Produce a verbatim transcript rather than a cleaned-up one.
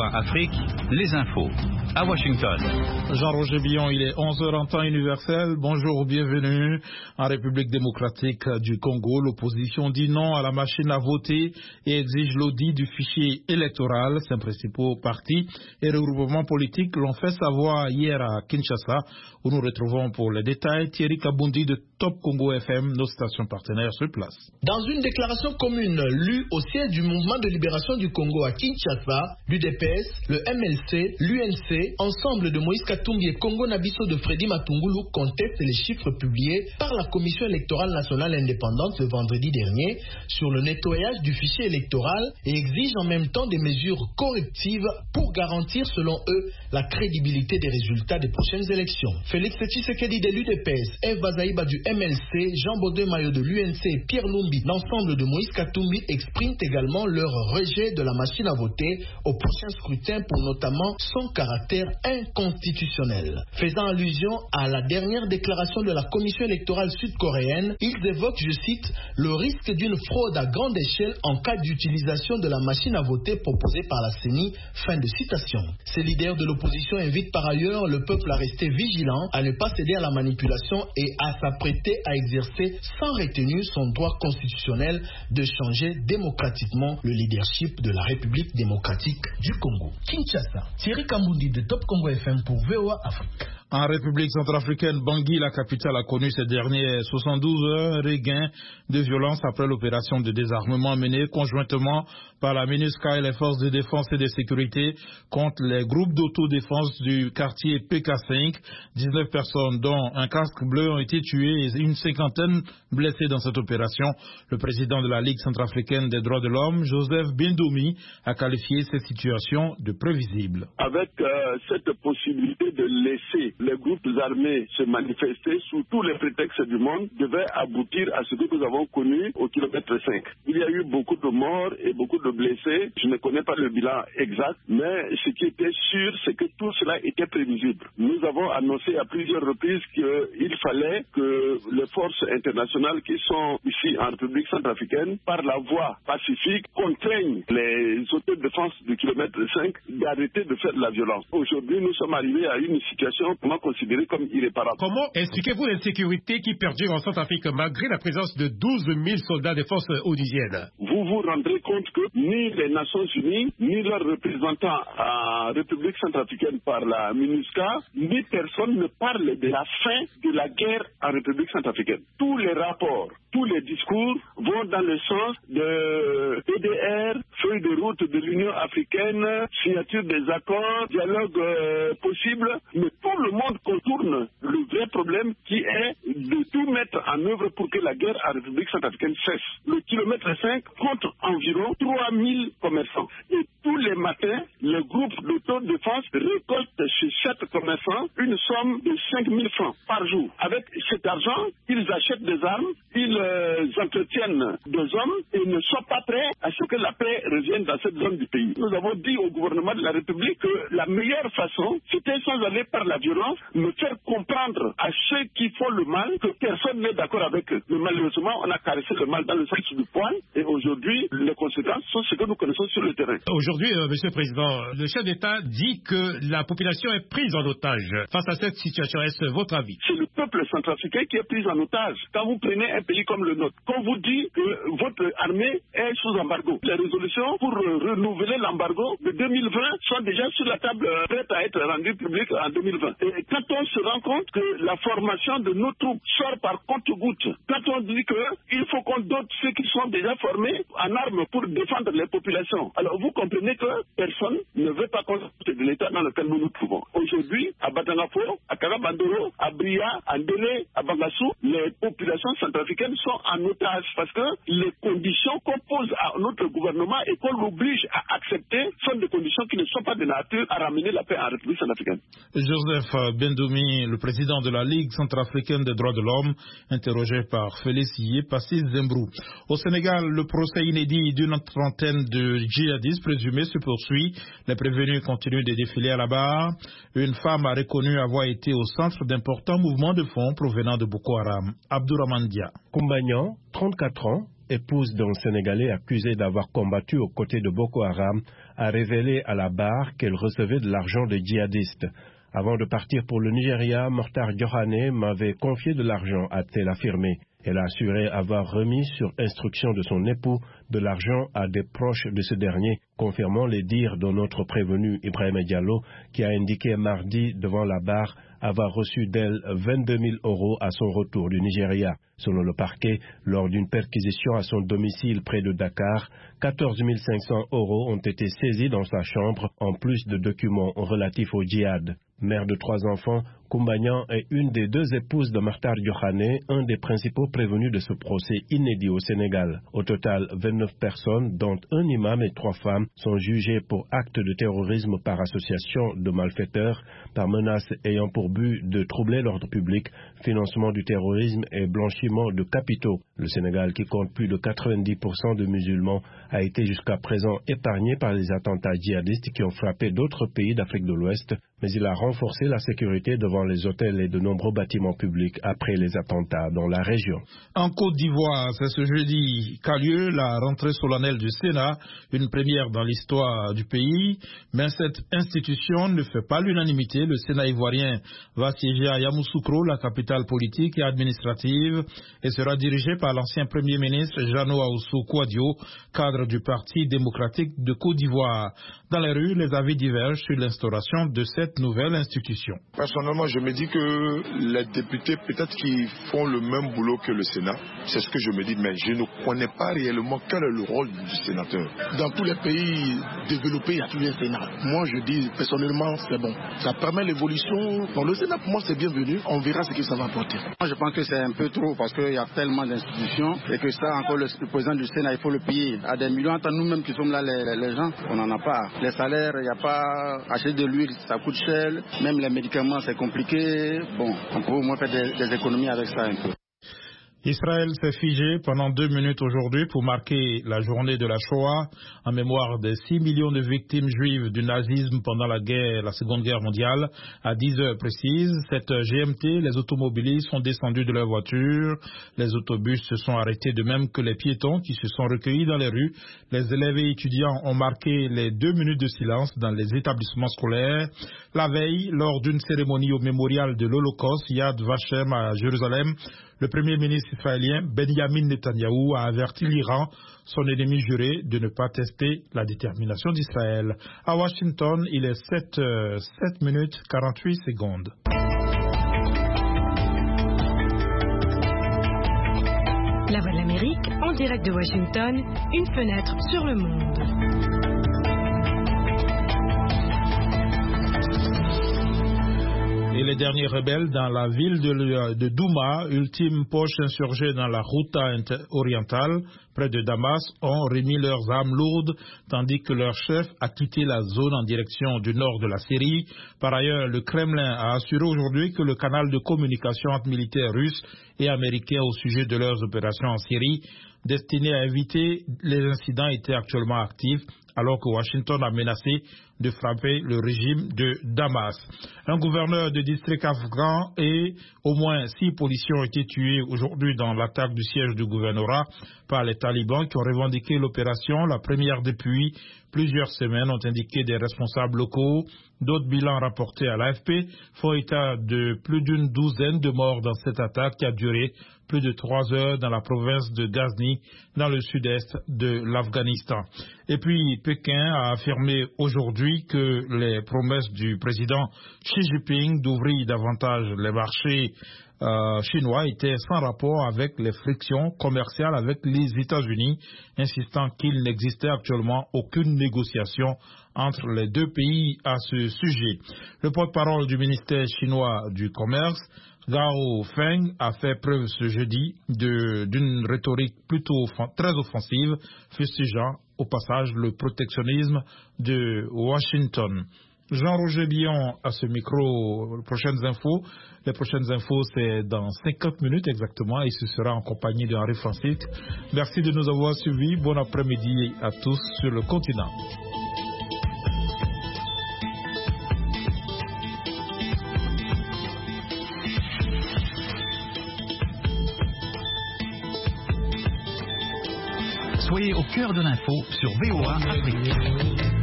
V O A Afrique, les infos. À Washington. Jean-Roger Billon, il est onze heures en temps universel. Bonjour, bienvenue. En République démocratique du Congo, l'opposition dit non à la machine à voter et exige l'audit du fichier électoral. Ses principaux partis et regroupements politiques l'ont fait savoir hier à Kinshasa, où nous retrouvons pour les détails Thierry Kabundi de Top Congo F M, nos stations partenaires sur place. Dans une déclaration commune lue au siège du Mouvement de libération du Congo à Kinshasa, l'U D P S, le M L C, l'U N C, ensemble de Moïse Katumbi et Congo Nabiso de Freddy Matungulu contestent les chiffres publiés par la Commission électorale nationale indépendante le vendredi dernier sur le nettoyage du fichier électoral et exigent en même temps des mesures correctives pour garantir, selon eux, la crédibilité des résultats des prochaines élections. Félix Tshisekedi de l'U D P S, Eva Zaïba du M L C, Jean Baudouin Mayo de l'U N C et Pierre Lumbi, l'ensemble de Moïse Katumbi, expriment également leur rejet de la machine à voter au prochain scrutin pour notamment son caractère inconstitutionnel. Faisant allusion à la dernière déclaration de la Commission électorale sud-coréenne, ils évoquent, je cite, le risque d'une fraude à grande échelle en cas d'utilisation de la machine à voter proposée par la C E N I. Fin de citation. Ces leaders de l'opposition invitent par ailleurs le peuple à rester vigilant, à ne pas céder à la manipulation et à s'apprêter à exercer sans retenue son droit constitutionnel de changer démocratiquement le leadership de la République démocratique du Congo. Kinshasa, Thierry Kabundi de Top Congo F M pour V O A Afrique. En République centrafricaine, Bangui, la capitale, a connu ces dernières soixante-douze heures un regain de violence après l'opération de désarmement menée conjointement par la MINUSCA et les forces de défense et de sécurité contre les groupes d'autodéfense du quartier P K cinq. dix-neuf personnes, dont un casque bleu, ont été tuées et une cinquantaine blessées dans cette opération. Le président de la Ligue centrafricaine des droits de l'homme, Joseph Bindoumi, a qualifié cette situation de prévisible. Avec euh, cette possibilité de laisser les groupes armés se manifester sous tous les prétextes du monde devait aboutir à ce que nous avons connu au kilomètre cinq. Il y a eu beaucoup de morts et beaucoup de blessés. Je ne connais pas le bilan exact, mais ce qui était sûr, c'est que tout cela était prévisible. Nous avons annoncé à plusieurs reprises qu'il fallait que les forces internationales qui sont ici en République centrafricaine, par la voie pacifique, contraignent les autodéfense du kilomètre cinq d'arrêter de faire de la violence. Aujourd'hui, nous sommes arrivés à une situation considérée comme irréparable. Comment expliquez-vous l'insécurité qui perdure en Centrafrique malgré la présence de douze mille soldats des forces onusiennes? Vous vous rendrez compte que ni les Nations Unies, ni leurs représentants en République centrafricaine par la MINUSCA, ni personne ne parle de la fin de la guerre en République centrafricaine. Tous les rapports, tous les discours vont dans le sens de P D R, feuille de route de l'Union africaine, signature des accords, dialogue euh, possible, mais tout le monde contourne le vrai problème qui est de tout mettre en œuvre pour que la guerre en République centrafricaine cesse. Le kilomètre cinq compte environ trois mille commerçants. Et tous les matins, le groupe d'autodéfense récolte chez chaque commerçant une somme de cinq mille francs par jour. Avec cet argent, ils achètent des armes, ils euh, entretiennent des hommes et ne sont pas prêts à ce que la paix revienne dans cette zone du pays. Nous avons dit au gouvernement de la République que la meilleure façon, c'était sans aller par la violence, me faire comprendre à ceux qui font le mal que personne n'est d'accord avec eux. Mais malheureusement, on a caressé le mal dans le sens du poil et aujourd'hui, les conséquences sont ce que nous connaissons sur le terrain. Aujourd'hui, euh, Monsieur le Président, le chef d'État dit que la population est prise en otage. Face à cette situation, est-ce votre avis? C'est le peuple centrafricain qui est pris en otage. Quand vous prenez un pays comme le nôtre, qu'on vous dit que votre armée est sous embargo, les résolutions pour euh, renouveler l'embargo de deux mille vingt sont déjà sur la table euh, prêtes à être rendues publiques en deux mille vingt. Et quand on se rend compte que la formation de nos troupes sort par compte-gouttes, quand on dit qu'il faut qu'on dote ceux qui sont déjà formés en armes pour défendre les populations, alors vous comprenez que personne ne veut pas compte de l'état dans lequel nous nous trouvons. Aujourd'hui, à Batangafo, à Karabandoro, à Bria, à Ndélé, à Bangassou, les populations centrafricaines sont en otage parce que les conditions qu'on pose à notre gouvernement et qu'on l'oblige à accepter sont des conditions qui ne sont pas de nature à ramener la paix en République centrafricaine. Joseph Bindoumi, le président de la Ligue centrafricaine des droits de l'homme, interrogé par Félix Yé-Passis Zembrou. Au Sénégal, le procès inédit d'une trentaine de djihadistes présumés se poursuit. Les prévenus continuent de défiler à la barre. Une femme a reconnu avoir été au centre d'importants mouvements de fonds provenant de Boko Haram. Abdourahmane Dia. Koumbanyan, trente-quatre ans, épouse d'un Sénégalais accusé d'avoir combattu aux côtés de Boko Haram, a révélé à la barre qu'elle recevait de l'argent des djihadistes. Avant de partir pour le Nigeria, Mortar Diokhane m'avait confié de l'argent, a-t-elle affirmé. Elle a assuré avoir remis sur instruction de son époux de l'argent à des proches de ce dernier, confirmant les dires de notre prévenu Ibrahima Diallo, qui a indiqué mardi devant la barre avoir reçu d'elle vingt-deux mille euros à son retour du Nigeria. Selon le parquet, lors d'une perquisition à son domicile près de Dakar, quatorze mille cinq cents euros ont été saisis dans sa chambre, en plus de documents relatifs au djihad. Mère de trois enfants, Koumbanyan est une des deux épouses de Mortar Diokhane, un des principaux prévenus de ce procès inédit au Sénégal. Au total, vingt-neuf personnes, dont un imam et trois femmes, sont jugées pour actes de terrorisme par association de malfaiteurs, par menaces ayant pour but de troubler l'ordre public, financement du terrorisme et blanchiment de capitaux. Le Sénégal, qui compte plus de quatre-vingt-dix pour cent de musulmans, a été jusqu'à présent épargné par les attentats djihadistes qui ont frappé d'autres pays d'Afrique de l'Ouest, mais il a renforcé la sécurité devant les hôtels et de nombreux bâtiments publics après les attentats dans la région. En Côte d'Ivoire, c'est ce jeudi qu'a lieu la rentrée solennelle du Sénat, une première dans l'histoire du pays, mais cette institution ne fait pas l'unanimité. Le Sénat ivoirien va siéger à Yamoussoukro, la capitale politique et administrative, et sera dirigé par l'ancien Premier ministre Jeannot Ahoussou Kouadio, cadre du Parti démocratique de Côte d'Ivoire. Dans les rues, les avis divergent sur l'instauration de cette nouvelle institution. Personnellement, je me dis que les députés, peut-être qu'ils font le même boulot que le Sénat. C'est ce que je me dis, mais je ne connais pas réellement quel est le rôle du sénateur. Dans tous les pays développés, il y a toujours un Sénat. Moi, je dis personnellement, c'est bon. Ça permet l'évolution. Bon, le Sénat, pour moi, c'est bienvenu. On verra ce que ça va apporter. Moi, je pense que c'est un peu trop parce qu'il y a tellement d'institutions et que ça, encore le, le président du Sénat, il faut le payer. À des millions, entre nous-mêmes qui sommes là, les, les gens, on n'en a pas. Les salaires, il n'y a pas. Acheter de l'huile, ça coûte cher. Même les médicaments, c'est compliqué. Bon, on peut au moins faire des, des économies avec ça un peu. Israël s'est figé pendant deux minutes aujourd'hui pour marquer la journée de la Shoah en mémoire des six millions de victimes juives du nazisme pendant la guerre, la Seconde Guerre mondiale. À dix heures précises, cette G M T, les automobilistes sont descendus de leur voiture, les autobus se sont arrêtés de même que les piétons qui se sont recueillis dans les rues. Les élèves et étudiants ont marqué les deux minutes de silence dans les établissements scolaires. La veille, lors d'une cérémonie au mémorial de l'Holocauste, Yad Vashem à Jérusalem, le Premier ministre israélien Benjamin Netanyahou a averti l'Iran, son ennemi juré, de ne pas tester la détermination d'Israël. À Washington, il est sept minutes quarante-huit secondes. La Voix de l'Amérique, en direct de Washington, une fenêtre sur le monde. Et les derniers rebelles dans la ville de, de Douma, ultime poche insurgée dans la Ghouta orientale, près de Damas, ont remis leurs armes lourdes, tandis que leur chef a quitté la zone en direction du nord de la Syrie. Par ailleurs, le Kremlin a assuré aujourd'hui que le canal de communication entre militaires russes et américains au sujet de leurs opérations en Syrie, destiné à éviter les incidents, était actuellement actif, alors que Washington a menacé de frapper le régime de Damas. Un gouverneur de district afghan et au moins six policiers ont été tués aujourd'hui dans l'attaque du siège du gouvernorat par les talibans qui ont revendiqué l'opération, la première depuis plusieurs semaines, ont indiqué des responsables locaux. D'autres bilans rapportés à l'A F P font état de plus d'une douzaine de morts dans cette attaque qui a duré plus de trois heures dans la province de Ghazni, dans le sud-est de l'Afghanistan. Et puis, Pékin a affirmé aujourd'hui que les promesses du président Xi Jinping d'ouvrir davantage les marchés euh, chinois étaient sans rapport avec les frictions commerciales avec les États-Unis, insistant qu'il n'existait actuellement aucune négociation entre les deux pays à ce sujet. Le porte-parole du ministère chinois du Commerce, Gao Feng, a fait preuve ce jeudi d'une rhétorique plutôt très offensive, fustigeant au passage le protectionnisme de Washington. Jean-Roger Billon à ce micro, les prochaines infos. Les prochaines infos, c'est dans cinquante minutes exactement et ce sera en compagnie de Henri Francis. Merci de nous avoir suivis. Bon après-midi à tous sur le continent. Soyez au cœur de l'info sur V O A Afrique.